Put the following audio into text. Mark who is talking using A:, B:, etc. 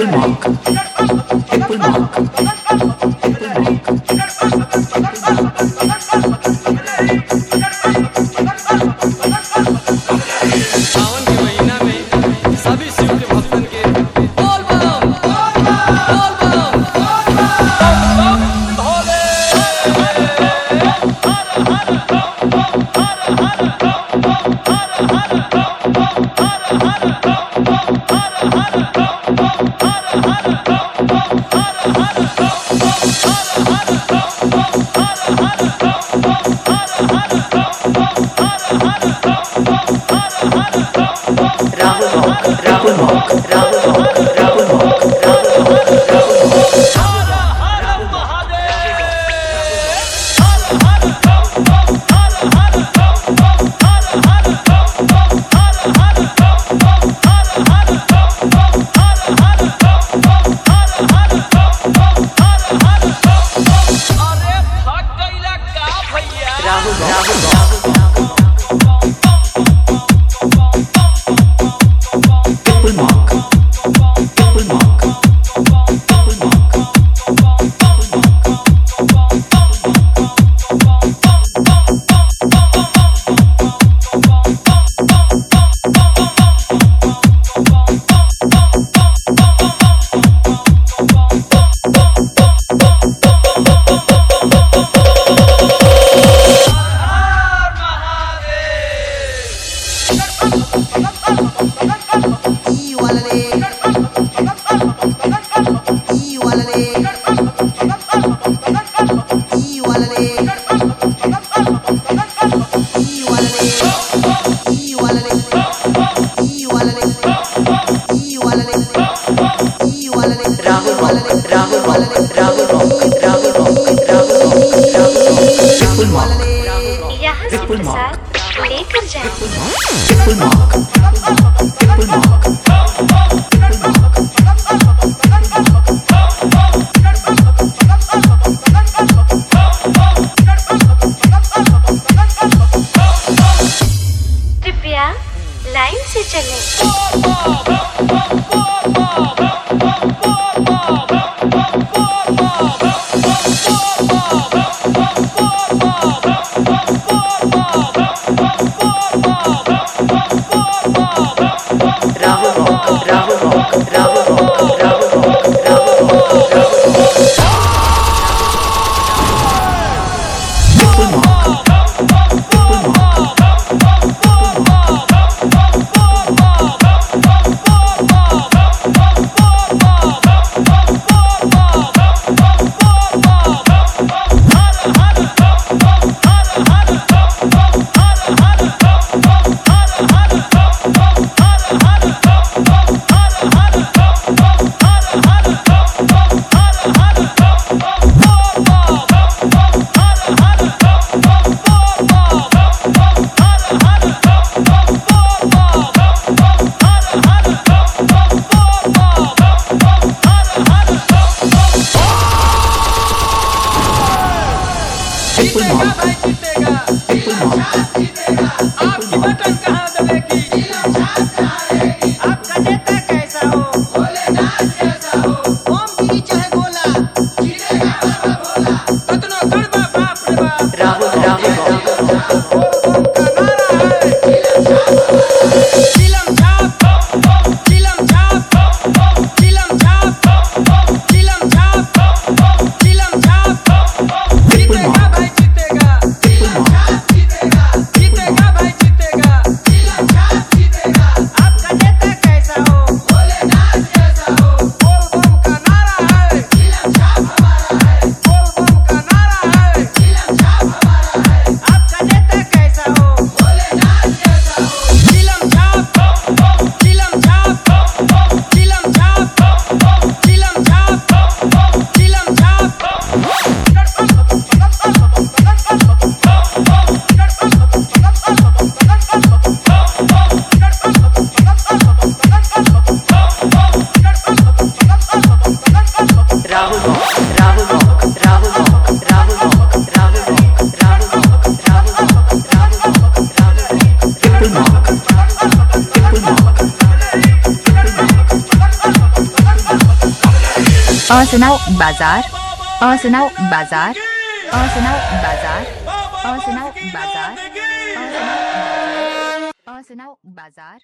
A: Triple mark. Triple mark. Triple mark.
B: सावन के महीना में सभी शिव के भक्तन के बोल बम बोल बम Bhole
A: Rahul Monk. Rahul Monk. Rahul Monk. Rahul Monk. Rahul Monk. Triple mark. Triple mark. Triple mark.
C: यहाँ से प्रसाद लेकर जाए।
A: Triple mark. Triple mark.
C: कृपया लाइन से चलें।
A: Rahul Monk. Rahul Monk. Rahul Monk. Rahul Monk. Rahul Monk. Rahul Monk. Triple mark. Triple mark. Triple mark. Triple mark.
B: आपकी button कहाँ दबेगी?
D: आपका नेता कैसा हो? ओम की चाहे गोला,
B: कतनो गड़बा बाप रे बाप।
A: Rahul Monk.
B: ओम का नारा है चिलम छाप चिलम छाप चिलम छाप चिलम छाप चिलम छाप जीतेगा भाई जीतेगा
A: Triple mark.
B: जीतेगा भाई जीतेगा
D: आपका नेता कैसा हो?
B: बोल बम का नारा है बोल बम का नारा है
D: आपका नेता कैसा हो?
B: चिलम छाप चिलम छाप चिलम छाप चिलम छाप चिलम छाप
A: Rahul Monk. Rahul Monk. Rahul Monk. Rahul Monk. Rahul Monk. Rahul Monk. Rahul Monk. Rahul Monk. Rahul Monk. Triple mark. Triple mark. Triple mark.
E: Asnav बाजार असनाव बाजार असनाव बाजार असनाव बाजार असनाव बाजार